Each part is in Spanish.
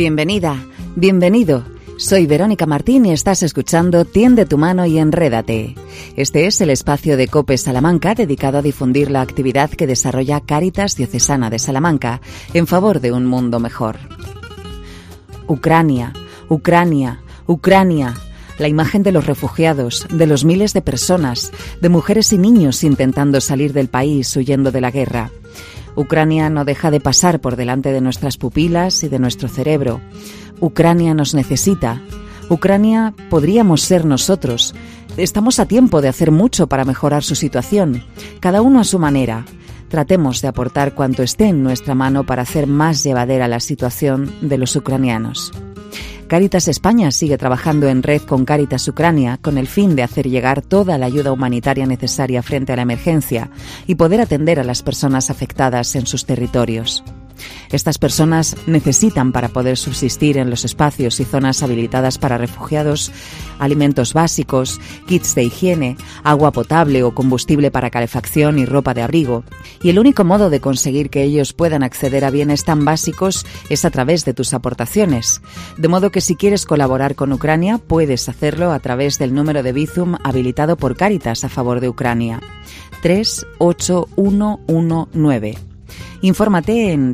Bienvenida, bienvenido. Soy Verónica Martín y estás escuchando Tiende tu mano y enrédate. Este es el espacio de COPE Salamanca dedicado a difundir la actividad que desarrolla Cáritas Diocesana de Salamanca en favor de un mundo mejor. Ucrania, Ucrania, Ucrania. La imagen de los refugiados, de los miles de personas, de mujeres y niños intentando salir del país huyendo de la guerra. Ucrania no deja de pasar por delante de nuestras pupilas y de nuestro cerebro. Ucrania nos necesita. Ucrania podríamos ser nosotros. Estamos a tiempo de hacer mucho para mejorar su situación, cada uno a su manera. Tratemos de aportar cuanto esté en nuestra mano para hacer más llevadera la situación de los ucranianos. Cáritas España sigue trabajando en red con Cáritas Ucrania con el fin de hacer llegar toda la ayuda humanitaria necesaria frente a la emergencia y poder atender a las personas afectadas en sus territorios. Estas personas necesitan, para poder subsistir en los espacios y zonas habilitadas para refugiados, alimentos básicos, kits de higiene, agua potable o combustible para calefacción y ropa de abrigo. Y el único modo de conseguir que ellos puedan acceder a bienes tan básicos es a través de tus aportaciones. De modo que si quieres colaborar con Ucrania, puedes hacerlo a través del número de Bizum habilitado por Cáritas a favor de Ucrania. 38119. Infórmate en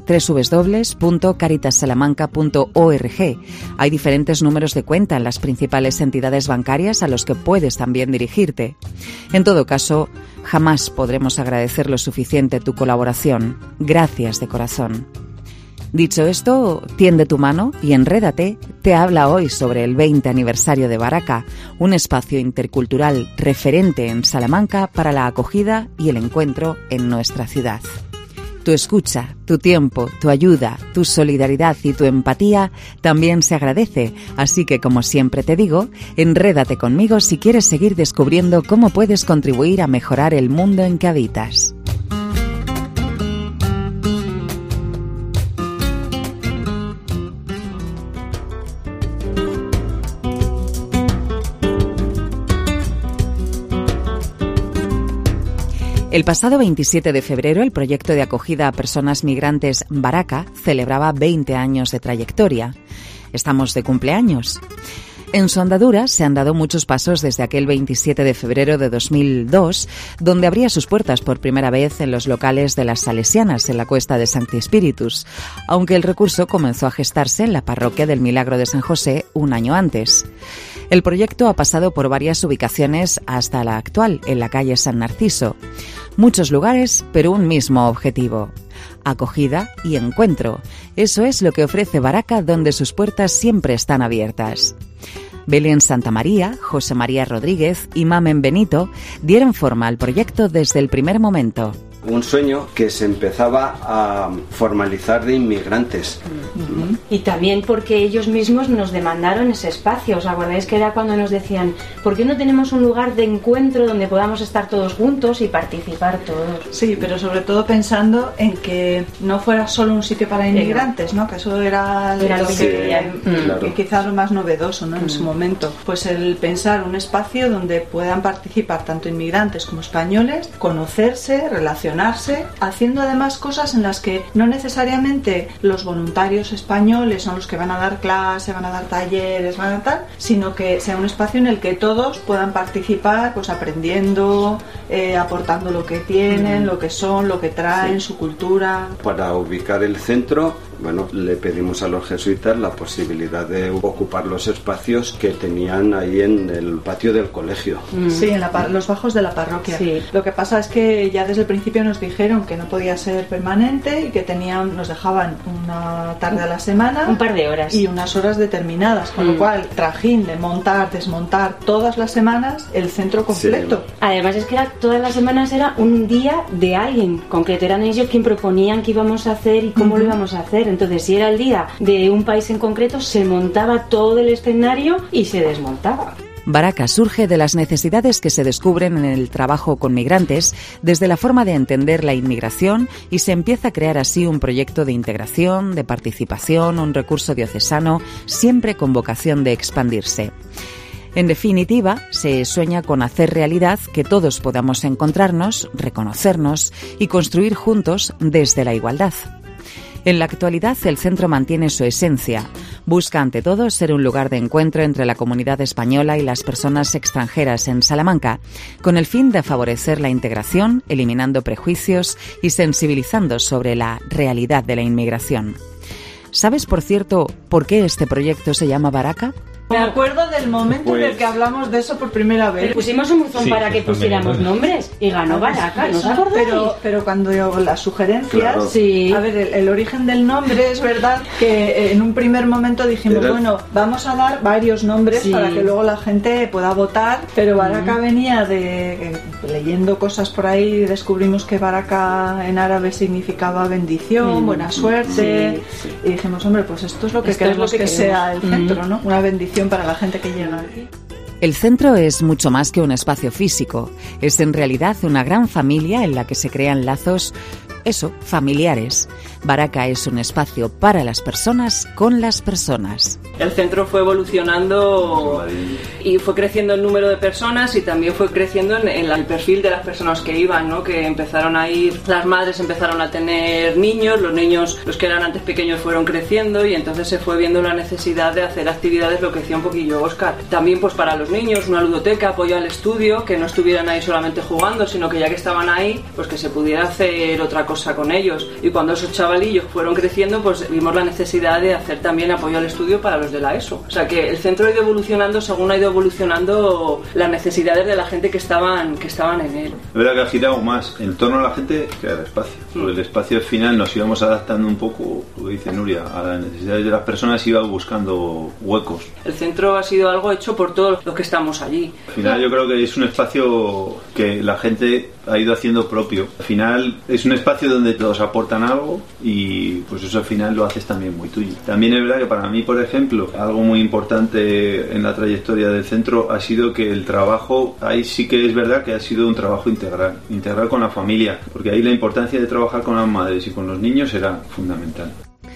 www.caritasalamanca.org. Hay diferentes números de cuenta en las principales entidades bancarias a los que puedes también dirigirte. En todo caso, jamás podremos agradecer lo suficiente tu colaboración. Gracias de corazón. Dicho esto, tiende tu mano y enrédate. Te habla hoy sobre el 20 aniversario de Baraca, un espacio intercultural referente en Salamanca para la acogida y el encuentro en nuestra ciudad. Tu escucha, tu tiempo, tu ayuda, tu solidaridad y tu empatía también se agradece. Así que, como siempre te digo, enrédate conmigo si quieres seguir descubriendo cómo puedes contribuir a mejorar el mundo en que habitas. El pasado 27 de febrero, el proyecto de acogida a personas migrantes Baraca celebraba 20 años de trayectoria. Estamos de cumpleaños. En su andadura se han dado muchos pasos desde aquel 27 de febrero de 2002, donde abría sus puertas por primera vez en los locales de las Salesianas, en la Cuesta de Sancti Spiritus, aunque el recurso comenzó a gestarse en la parroquia del Milagro de San José un año antes. El proyecto ha pasado por varias ubicaciones hasta la actual, en la calle San Narciso. Muchos lugares, pero un mismo objetivo: acogida y encuentro. Eso es lo que ofrece Baraca, donde sus puertas siempre están abiertas. Belén Santamaría, José María Rodríguez y Mamen Benito dieron forma al proyecto desde el primer momento. Un sueño que se empezaba a formalizar de inmigrantes. Uh-huh. Y también porque ellos mismos nos demandaron ese espacio. ¿Os acordáis que era cuando nos decían, ¿por qué no tenemos un lugar de encuentro donde podamos estar todos juntos y participar todos? Sí, pero sobre todo pensando en que no fuera solo un sitio para inmigrantes, ¿no? Que eso era lo que querían, claro. Que quizás lo más novedoso, ¿no? En su momento. Pues el pensar un espacio donde puedan participar tanto inmigrantes como españoles, conocerse, relacionarse, haciendo además cosas en las que no necesariamente los voluntarios españoles son los que van a dar clase, van a dar talleres, van a tal, sino que sea un espacio en el que todos puedan participar, pues aprendiendo, aportando lo que tienen, lo que son, lo que traen, su cultura. Para ubicar el centro, bueno, le pedimos a los jesuitas la posibilidad de ocupar los espacios que tenían ahí en el patio del colegio. Sí, en los bajos de la parroquia. Sí. Lo que pasa es que ya desde el principio nos dijeron que no podía ser permanente y que nos dejaban una tarde a la semana, un par de horas y unas horas determinadas, con lo cual trajín de montar, desmontar todas las semanas el centro completo. Sí. Además es que todas las semanas era un día de alguien concreto, eran ellos quien proponían qué íbamos a hacer y cómo lo íbamos a hacer. Entonces, si era el día de un país en concreto, se montaba todo el escenario y se desmontaba. Baraca surge de las necesidades que se descubren en el trabajo con migrantes, desde la forma de entender la inmigración, y se empieza a crear así un proyecto de integración, de participación, un recurso diocesano, siempre con vocación de expandirse. En definitiva, se sueña con hacer realidad que todos podamos encontrarnos, reconocernos y construir juntos desde la igualdad. En la actualidad, el centro mantiene su esencia, Busca ante todo ser un lugar de encuentro entre la comunidad española y las personas extranjeras en Salamanca, con el fin de favorecer la integración, eliminando prejuicios y sensibilizando sobre la realidad de la inmigración. ¿Sabes, por cierto, por qué este proyecto se llama Baraca? Me acuerdo del momento en el que hablamos de eso por primera vez. Le pusimos un buzón para que pusiéramos nombres y ganó Baraca, ¿no os acordáis? Pero cuando yo las sugerencias, claro. Sí. A ver, el origen del nombre es verdad que en un primer momento dijimos, bueno, vamos a dar varios nombres para que luego la gente pueda votar, pero Baraca venía de leyendo cosas por ahí, descubrimos que Baraca en árabe significaba bendición, buena suerte, y dijimos, hombre, pues esto es lo que queremos que sea el centro, ¿no? Una bendición para la gente que llega aquí. El centro es mucho más que un espacio físico. Es en realidad una gran familia en la que se crean lazos, familiares. Baraca es un espacio para las personas con las personas. El centro fue evolucionando y fue creciendo el número de personas y también fue creciendo en el perfil de las personas que iban, ¿no? Que empezaron a ir, las madres empezaron a tener niños, los niños, los que eran antes pequeños, fueron creciendo y entonces se fue viendo la necesidad de hacer actividades, lo que decía un poquillo Óscar. También pues para los niños, una ludoteca, apoyo al estudio, que no estuvieran ahí solamente jugando, sino que ya que estaban ahí, pues que se pudiera hacer otra cosa con ellos. Y cuando esos chavalillos fueron creciendo, pues vimos la necesidad de hacer también apoyo al estudio para los de la ESO. O sea que el centro ha ido evolucionando según ha ido evolucionando las necesidades de la gente que estaban en él. Es verdad que ha girado más en torno a la gente que al espacio. Porque el espacio al final nos íbamos adaptando un poco, lo que dice Nuria, a las necesidades de las personas, iba buscando huecos. El centro ha sido algo hecho por todos los que estamos allí. Al final yo creo que es un espacio que la gente ha ido haciendo propio. Al final es un espacio donde todos aportan algo y pues eso al final lo haces también muy tuyo. También es verdad que para mí, por ejemplo, algo muy importante en la trayectoria del centro ha sido que el trabajo, ahí sí que es verdad que ha sido un trabajo integral con la familia, porque ahí la importancia de trabajar con las madres y con los niños era fundamental.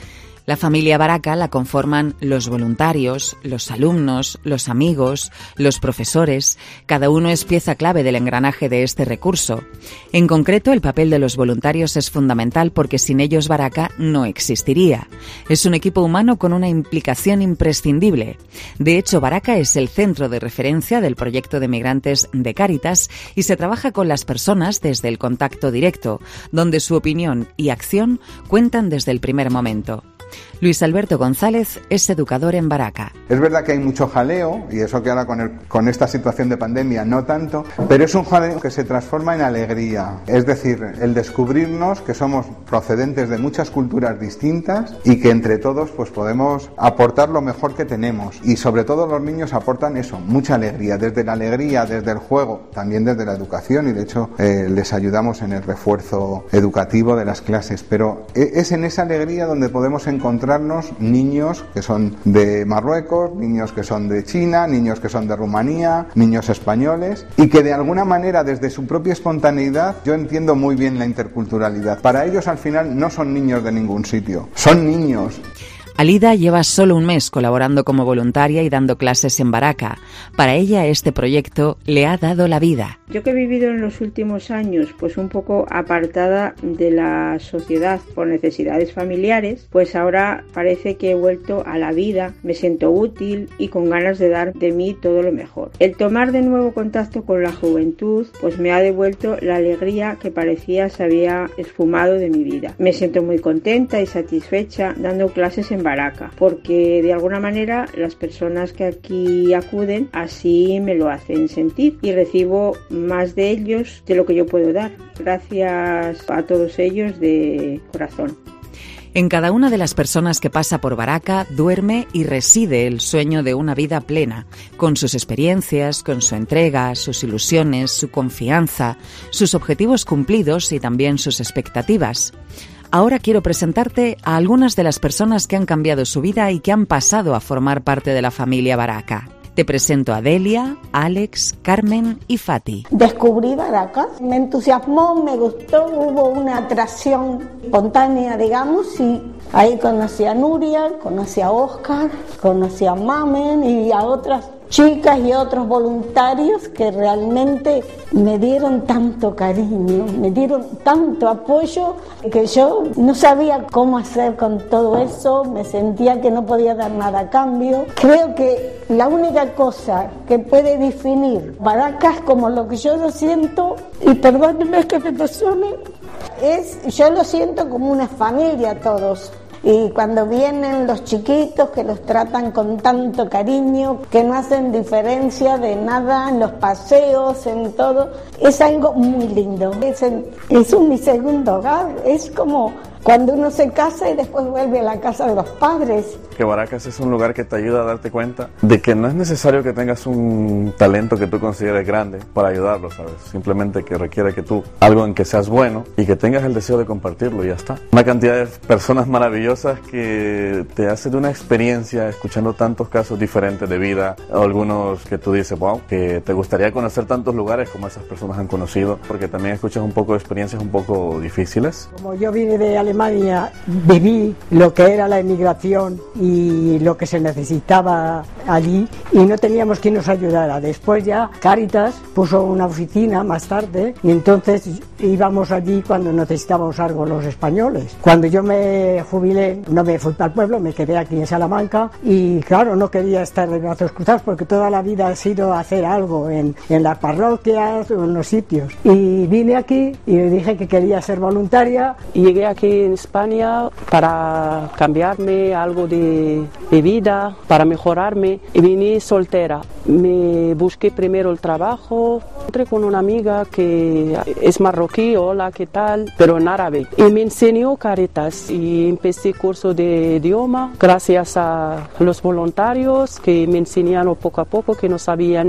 La familia Baraca la conforman los voluntarios, los alumnos, los amigos, los profesores. Cada uno es pieza clave del engranaje de este recurso. En concreto, el papel de los voluntarios es fundamental porque sin ellos Baraca no existiría. Es un equipo humano con una implicación imprescindible. De hecho, Baraca es el centro de referencia del proyecto de migrantes de Cáritas y se trabaja con las personas desde el contacto directo, donde su opinión y acción cuentan desde el primer momento. Luis Alberto González es educador en Baraca. Es verdad que hay mucho jaleo, y eso que ahora con esta situación de pandemia no tanto, pero es un jaleo que se transforma en alegría. Es decir, el descubrirnos que somos procedentes de muchas culturas distintas y que entre todos pues podemos aportar lo mejor que tenemos. Y sobre todo los niños aportan eso, mucha alegría. Desde la alegría, desde el juego, también desde la educación, y de hecho les ayudamos en el refuerzo educativo de las clases. Pero es en esa alegría donde podemos encontrarnos niños que son de Marruecos, niños que son de China, niños que son de Rumanía, niños españoles, y que de alguna manera desde su propia espontaneidad, yo entiendo muy bien la interculturalidad. Para ellos al final no son niños de ningún sitio, son niños. Alida lleva solo un mes colaborando como voluntaria y dando clases en Baraca. Para ella este proyecto le ha dado la vida. Yo que he vivido en los últimos años pues un poco apartada de la sociedad por necesidades familiares, pues ahora parece que he vuelto a la vida, me siento útil y con ganas de dar de mí todo lo mejor. El tomar de nuevo contacto con la juventud pues me ha devuelto la alegría que parecía se había esfumado de mi vida. Me siento muy contenta y satisfecha dando clases en Baraca, porque de alguna manera las personas que aquí acuden así me lo hacen sentir y recibo más de ellos de lo que yo puedo dar. Gracias a todos ellos de corazón. En cada una de las personas que pasa por Baraca duerme y reside el sueño de una vida plena, con sus experiencias, con su entrega, sus ilusiones, su confianza, sus objetivos cumplidos y también sus expectativas. Ahora quiero presentarte a algunas de las personas que han cambiado su vida y que han pasado a formar parte de la familia Baraca. Te presento a Delia, Alex, Carmen y Fati. Descubrí Baraca, me entusiasmó, me gustó, hubo una atracción espontánea, digamos, y ahí conocí a Nuria, conocí a Óscar, conocí a Mamen y a otras chicas y otros voluntarios que realmente me dieron tanto cariño, me dieron tanto apoyo que yo no sabía cómo hacer con todo eso, me sentía que no podía dar nada a cambio. Creo que la única cosa que puede definir Baracas como lo que yo lo siento, y perdónenme que me emocione, yo lo siento como una familia todos. Y cuando vienen los chiquitos que los tratan con tanto cariño, que no hacen diferencia de nada en los paseos, en todo, es algo muy lindo. Es mi segundo hogar, es como cuando uno se casa y después vuelve a la casa de los padres. Que Baracas es un lugar que te ayuda a darte cuenta de que no es necesario que tengas un talento que tú consideres grande para ayudarlo, ¿sabes? Simplemente que requiere que tú, algo en que seas bueno y que tengas el deseo de compartirlo y ya está. Una cantidad de personas maravillosas que te hacen una experiencia escuchando tantos casos diferentes de vida, algunos que tú dices, wow, que te gustaría conocer tantos lugares como esas personas han conocido, porque también escuchas un poco de experiencias un poco difíciles. Como yo vine de Alemania, viví lo que era la emigración y lo que se necesitaba allí y no teníamos quien nos ayudara. Después ya Cáritas puso una oficina más tarde y entonces íbamos allí cuando necesitábamos algo los españoles. Cuando yo me jubilé no me fui para el pueblo, me quedé aquí en Salamanca y claro, no quería estar de brazos cruzados porque toda la vida ha sido hacer algo en las parroquias o en los sitios. Y vine aquí y le dije que quería ser voluntaria. Y llegué aquí en España para cambiarme algo de vida, para mejorarme, y vine soltera. Me busqué primero el trabajo, encontré con una amiga que es marroquí, hola, ¿qué tal? Pero en árabe. Y me enseñó Cáritas y empecé curso de idioma gracias a los voluntarios que me enseñaron poco a poco, que no sabía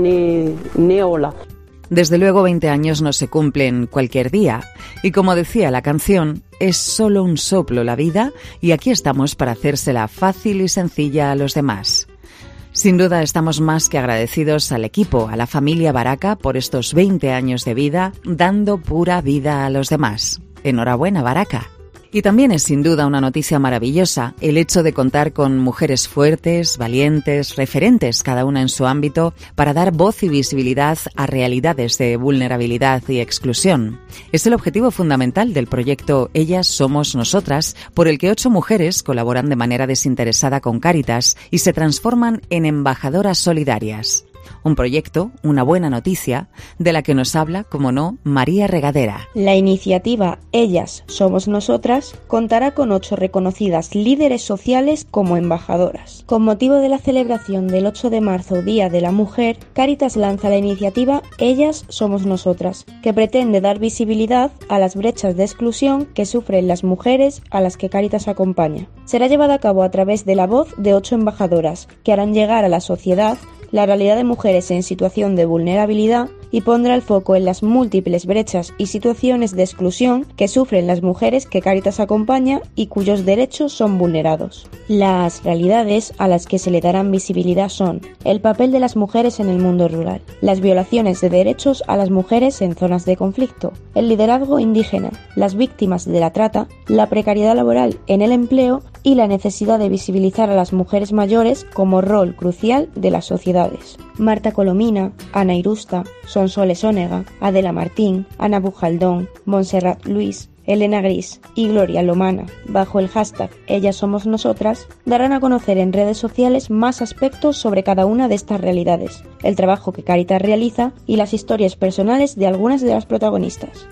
ni hola. Desde luego 20 años no se cumplen cualquier día y como decía la canción, es solo un soplo la vida y aquí estamos para hacérsela fácil y sencilla a los demás. Sin duda estamos más que agradecidos al equipo, a la familia Baraca por estos 20 años de vida dando pura vida a los demás. Enhorabuena, Baraca. Y también es sin duda una noticia maravillosa el hecho de contar con mujeres fuertes, valientes, referentes cada una en su ámbito para dar voz y visibilidad a realidades de vulnerabilidad y exclusión. Es el objetivo fundamental del proyecto Ellas Somos Nosotras, por el que 8 mujeres colaboran de manera desinteresada con Cáritas y se transforman en embajadoras solidarias. Un proyecto, una buena noticia, de la que nos habla, como no, María Regadera. La iniciativa Ellas Somos Nosotras contará con 8 reconocidas líderes sociales como embajadoras. Con motivo de la celebración del 8 de marzo, Día de la Mujer, Cáritas lanza la iniciativa Ellas Somos Nosotras, que pretende dar visibilidad a las brechas de exclusión que sufren las mujeres a las que Cáritas acompaña. Será llevada a cabo a través de la voz de 8 embajadoras, que harán llegar a la sociedad la realidad de mujeres en situación de vulnerabilidad y pondrá el foco en las múltiples brechas y situaciones de exclusión que sufren las mujeres que Cáritas acompaña y cuyos derechos son vulnerados. Las realidades a las que se le darán visibilidad son el papel de las mujeres en el mundo rural, las violaciones de derechos a las mujeres en zonas de conflicto, el liderazgo indígena, las víctimas de la trata, la precariedad laboral en el empleo y la necesidad de visibilizar a las mujeres mayores como rol crucial de las sociedades. Marta Colomina, Ana Irusta, Sonsoles Onega, Adela Martín, Ana Bujaldón, Montserrat Luis, Elena Gris y Gloria Lomana, bajo el hashtag Ellas Somos Nosotras, darán a conocer en redes sociales más aspectos sobre cada una de estas realidades, el trabajo que Cáritas realiza y las historias personales de algunas de las protagonistas.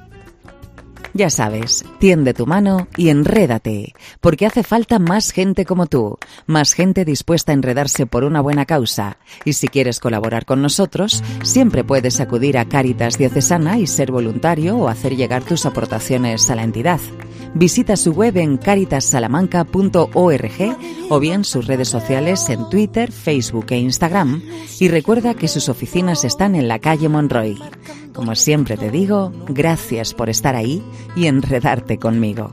Ya sabes, tiende tu mano y enrédate, porque hace falta más gente como tú, más gente dispuesta a enredarse por una buena causa. Y si quieres colaborar con nosotros, siempre puedes acudir a Cáritas Diocesana y ser voluntario o hacer llegar tus aportaciones a la entidad. Visita su web en caritasalamanca.org o bien sus redes sociales en Twitter, Facebook e Instagram. Y recuerda que sus oficinas están en la calle Monroy. Como siempre te digo, gracias por estar ahí y enredarte conmigo.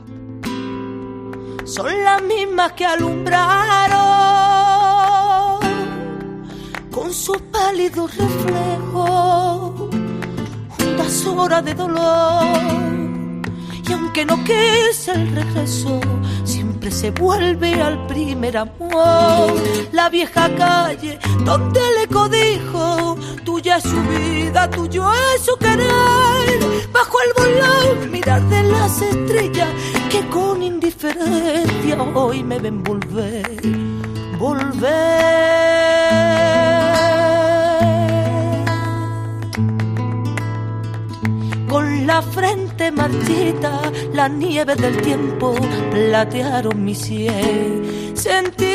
Son las mismas que alumbraron con su pálido reflejo juntas horas de dolor. Y aunque que no quise el regreso, siempre se vuelve al primer amor. La vieja calle donde le codijo, tuya es su vida, tuyo es su querer. Bajo el volón, mirar de las estrellas que con indiferencia hoy me ven volver, Con la frente marchita, la nieve del tiempo platearon mi sien. Sentir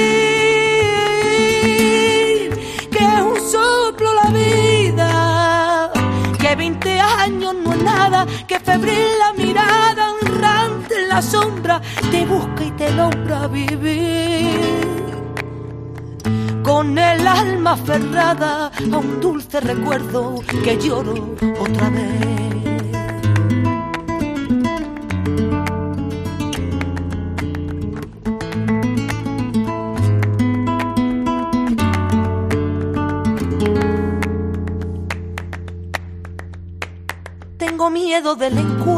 que es un soplo la vida, que 20 años no es nada, que febril la mirada errante en la sombra te busca y te logra vivir. Con el alma aferrada a un dulce recuerdo que lloro otra vez. Tengo miedo del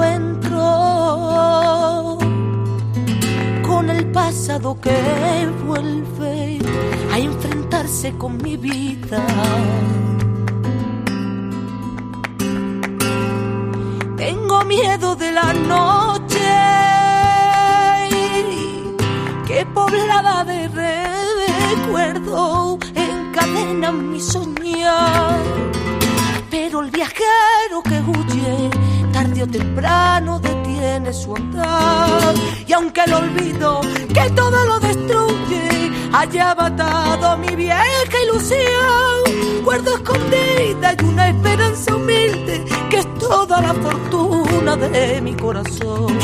encuentro con el pasado que vuelve a enfrentarse con mi vida. Tengo miedo de la noche que poblada de recuerdo encadena mi soñar. Pero el viajero que huye tarde o temprano detiene su andar. Y aunque el olvido que todo lo destruye haya matado mi vieja ilusión, guardo escondida y una esperanza humilde que es toda la fortuna de mi corazón.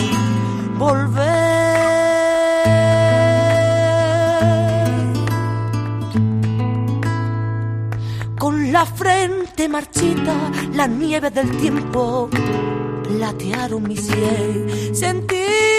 Con la frente marchita, la nieve del tiempo platearon mi sien. Sentir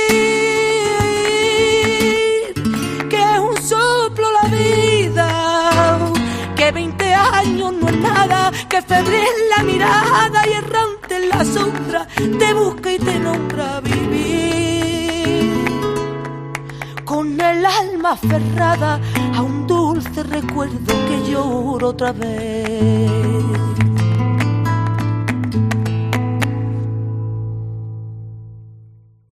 que es un soplo la vida, que 20 años no es nada, que febril la mirada y errante en la sombra te busca y te nombra vivir. Con el alma aferrada a un dulce recuerdo que lloro otra vez.